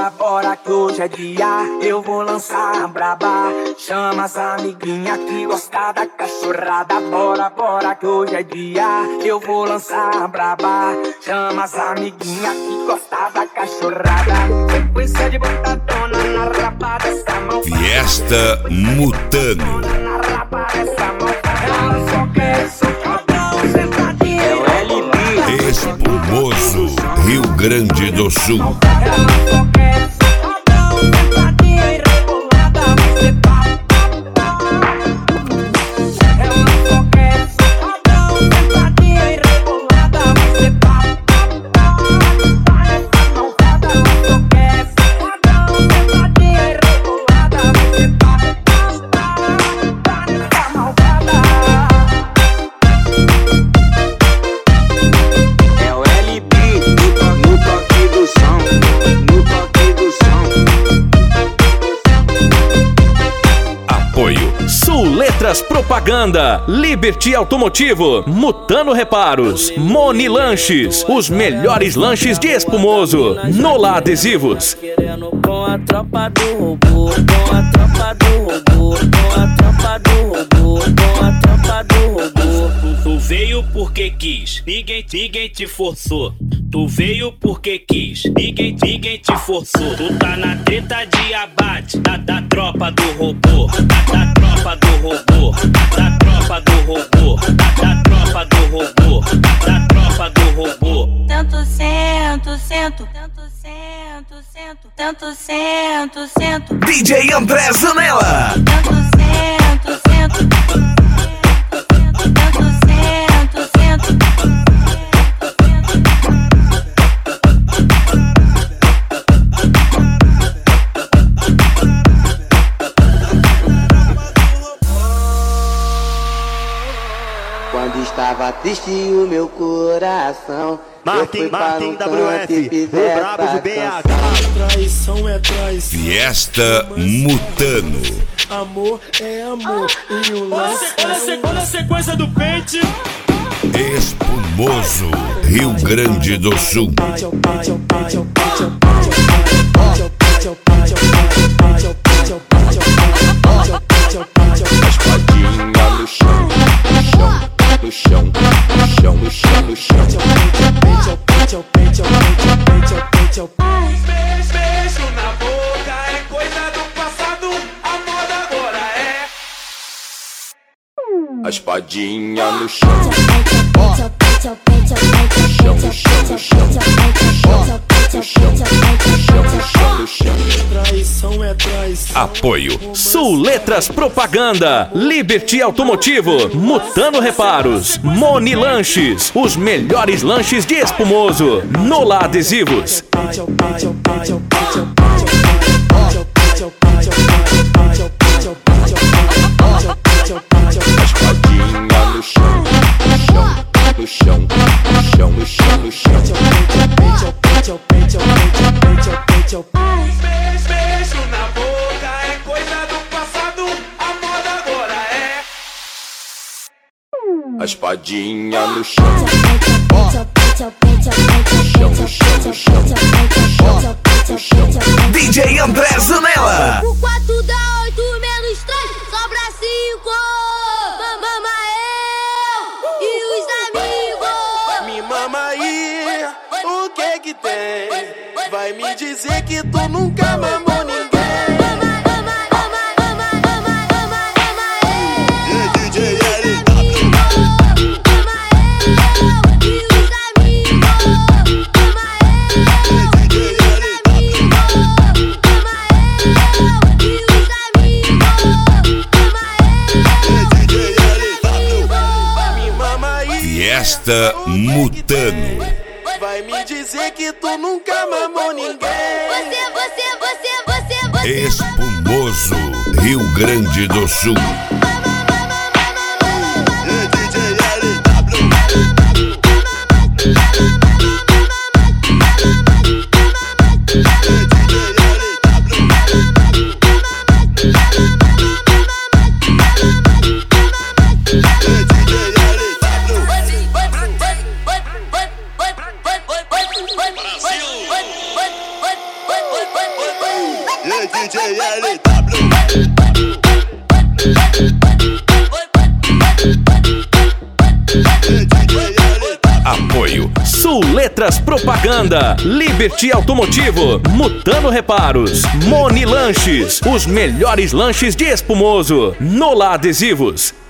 bora que hoje é dia. Eu vou lançar a braba. Chama as amiguinhas que gostam da cachorrada. Bora que hoje é dia. Eu vou lançar a braba. Chama as amiguinhas que gostam da cachorrada. Sequência de botadona na rapa dessa mão. Fiesta Mutano. Na rapa dessa mão. Ela só quer socadão sentadinho. É o LB. Espumoso, Rio Grande do Sul. Ela só quer socadão sentadinho e rebolada. Você pá. Ela só quer socadão sentadinho e rebolada. Você pá. Essa malvada só quer socadão sentadinho e rebolada. Você pá. Essa malvada. É o LB no toque do som, no toque do som. Apoio Sul Letras Propaganda, Liberty Automotivo, Mutano Reparos, Moni Lanches, os melhores lanches de Espumoso, Nola Adesivos. Querendo com a tropa do robô, com a tropa do robô, com a tropa do robô, com a tropa do robô. Tu veio porque quis, ninguém te forçou. Tu veio porque quis, ninguém te forçou. Tu tá na treta de abate da tropa do robô, da tropa do robô, da tropa do robô, da tropa do robô, da tropa do robô. Tanto sento, sento, tanto sento, sento, tanto sento, sento, DJ André Zanella. tanto sento, sento, tanto sento, sento. Quando estava triste o meu coração, eu fui para um canto e fiz essa canção. Traição é traição. Fiesta Mutano. Amor é amor. E o lance Olha a sequência do pente. Espumoso, Rio Grande do Sul. Espadinha no chão, no chão, no chão, no chão, no chão, no chão. Beijo na boca é coisa do passado. A moda agora é. A espadinha no chão, no chão, no chão, no chão, no chão, no chão, no chão, no chão. Traição é traição. Apoio Sul Letras Propaganda, Liberty Automotivo, Mutano Reparos, Moni Lanches, os melhores lanches de Espumoso, Nola Adesivos. Espadinha no chão, no chão, no chão, no chão, no chão, no chão. Beijo na boca é coisa do passado. A moda agora é. A espadinha no chão, no chão, no chão, no chão, no chão. DJ André Zanella. O 4 dá 8 menos 3, sobra 5. Mama eu e os amigos. Me mama aí, o que tem? Vai me dizer que tu nunca mamou ninguém. Fiesta Mutano. Vai me dizer que tu nunca mamou ninguém. Você. Espumoso, Rio Grande do Sul. E DJ LW. Apoio Sul Letras Propaganda, Liberty Automotivo, Mutano Reparos, Moni Lanches, os melhores lanches de Espumoso, Nola Adesivos,